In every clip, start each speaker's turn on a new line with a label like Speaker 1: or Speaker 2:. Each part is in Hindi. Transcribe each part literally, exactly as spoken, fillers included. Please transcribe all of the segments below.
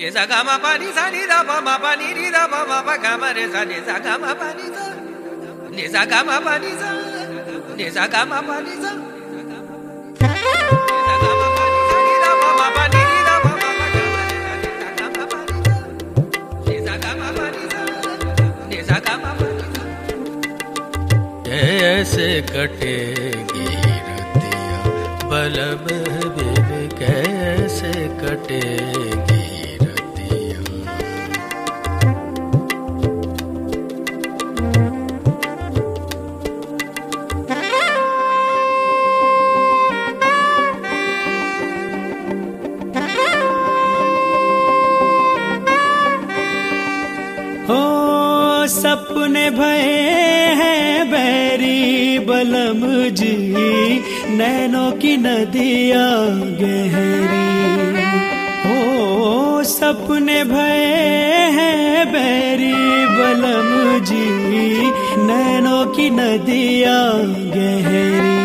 Speaker 1: ni sa ga ma pa ni sa ni da pa ma pa ni ni da pa ma pa ga ma re sa ni sa ga ma pa ni sa ni sa ga ma pa ni sa ni sa ga ma pa ni sa
Speaker 2: कैसे कटेगी रतिया बलम बिन कैसे कटेगी रतिया।
Speaker 3: हो सपने भये हैं बैरी बलम जी, नैनों की नदियाँ गहरी। हो सपने भये हैं बैरी बलम जी, नैनों की नदियाँ गहरी।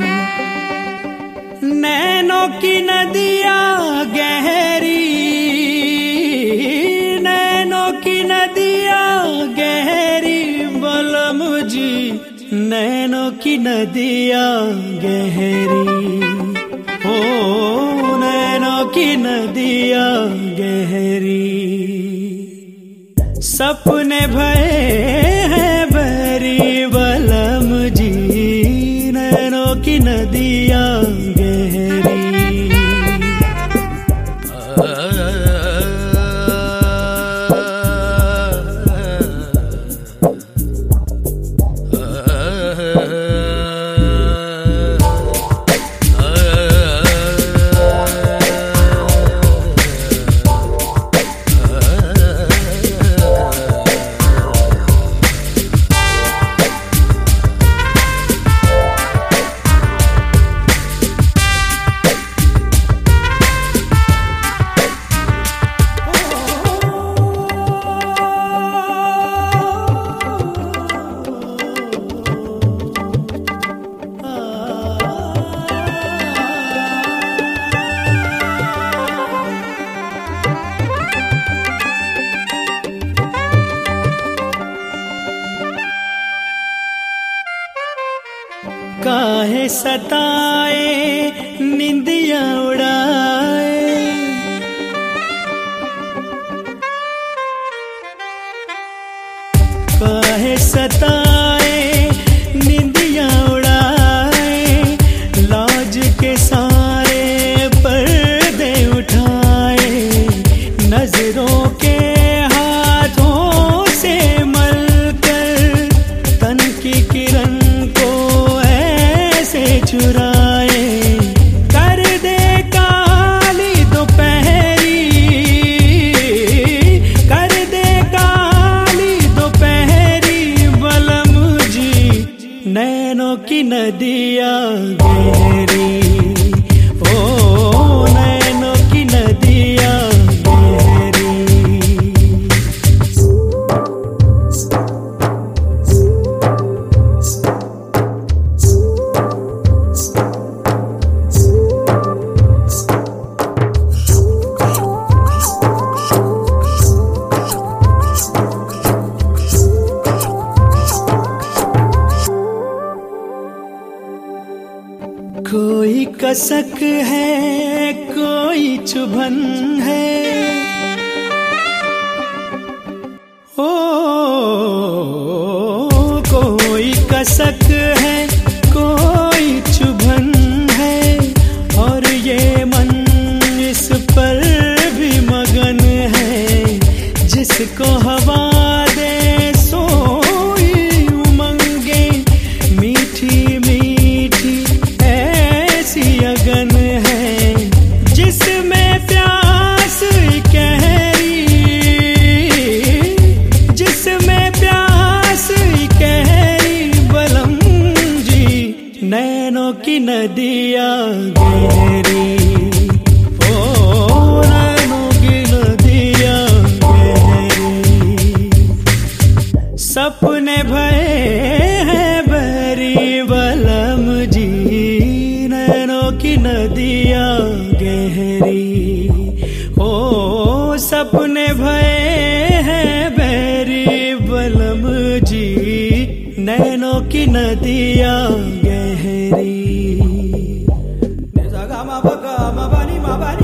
Speaker 3: नैनों की नदियाँ गहरी, नैनों की नदियाँ गहरी बलम जी, नैनों की नदियाँ गहरी। ओ नैनों की नदियाँ गहरी। सपने भये हैं बहरी बलम जी, नैनों की नदियाँ गहरी। काहे सताए निंदियाँ उड़ाए, काहे सताए निंदियाँ उड़ाए, लाज के सारे पर्दे उठाए, नजरों के हाथों से मलकर तन की किरण चुराए, कर दे काली दोपहरी, कर दे काली दोपहरी बलम जी, नैनों की नदियाँ गहरी। ओ नैनों की नदियाँ गहरी। कोई कसक है कोई चुभन है, ओ कोई कसक है कोई चुभन है, और ये मन इस पर भी मगन है, जिसको हवा दे सोई उमंगे, मीठी मीठी ऐसी अगन है, जिसमें प्यास गहरी, जिसमें प्यास गहरी बलम जी, नैनों की नदियाँ गहरी। ओ नैनों की नदियाँ गहरी। सपने भये हैं बहरी बलम जी, नैनों की नदियाँ गहरी। ओ सपने भये हैं बैरी बलम जी, नैनों की नदियाँ गहरी।